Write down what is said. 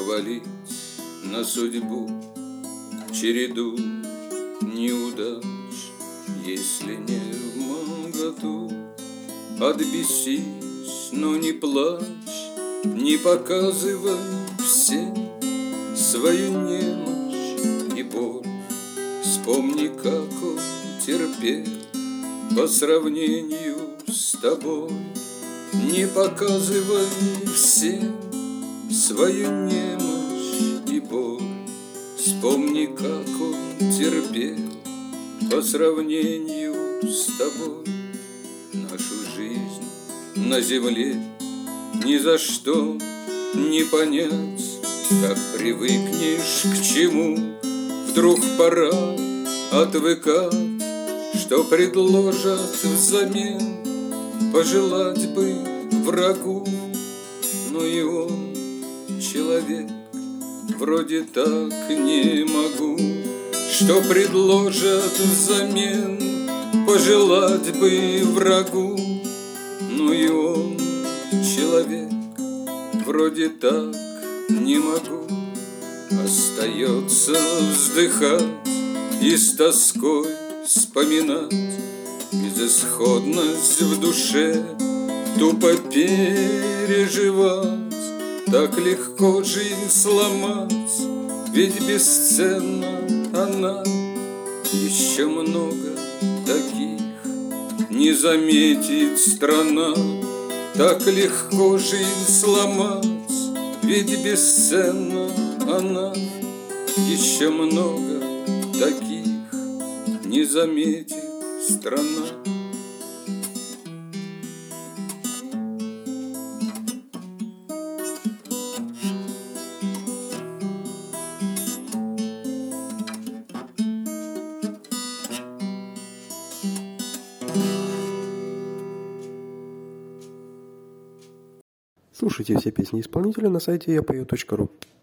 свалить на судьбу череду неудач, если не вмоготу. Отбесись, но не плачь, не показывай всем свою немощь и боль. Вспомни, как он терпел по сравнению с тобой. Не показывай всем свою немощь и боль. Вспомни, как он терпел по сравнению с тобой. Нашу жизнь на земле ни за что не понять, как привыкнешь к чему, вдруг пора отвыкать. Что предложат взамен, пожелать бы врагу, но и он человек, вроде так не могу. Что предложат взамен, пожелать бы врагу, но и он человек, вроде так не могу. Остается вздыхать и с тоской вспоминать безысходность в душе, тупо переживать. Так легко жизнь сломать, ведь бесценна она. Еще много таких не заметит страна. Так легко жизнь сломать, ведь бесценна она. Еще много таких не заметит страна. Слушайте все песни исполнителя на сайте yapою.ru.